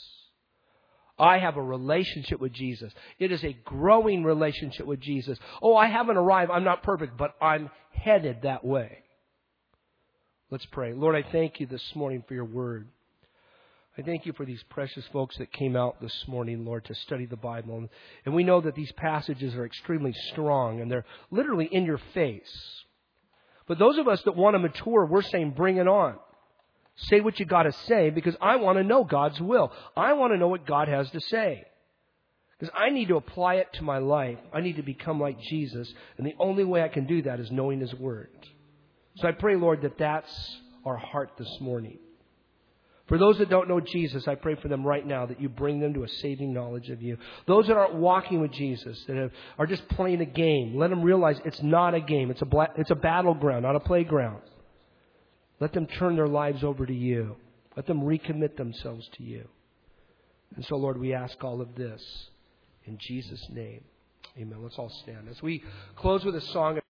[SPEAKER 1] I have a relationship with Jesus. It is a growing relationship with Jesus. Oh, I haven't arrived. I'm not perfect, but I'm headed that way. Let's pray. Lord, I thank you this morning for your word. I thank you for these precious folks that came out this morning, Lord, to study the Bible. And we know that these passages are extremely strong and they're literally in your face. But those of us that want to mature, we're saying, bring it on. Say what you got to say because I want to know God's will. I want to know what God has to say. Because I need to apply it to my life. I need to become like Jesus. And the only way I can do that is knowing His Word. So I pray, Lord, that that's our heart this morning. For those that don't know Jesus, I pray for them right now that you bring them to a saving knowledge of you. Those that aren't walking with Jesus, that are just playing a game, let them realize it's not a game. It's a battleground, not a playground. Let them turn their lives over to you. Let them recommit themselves to you. And so, Lord, we ask all of this in Jesus' name. Amen. Let's all stand. As we close with a song.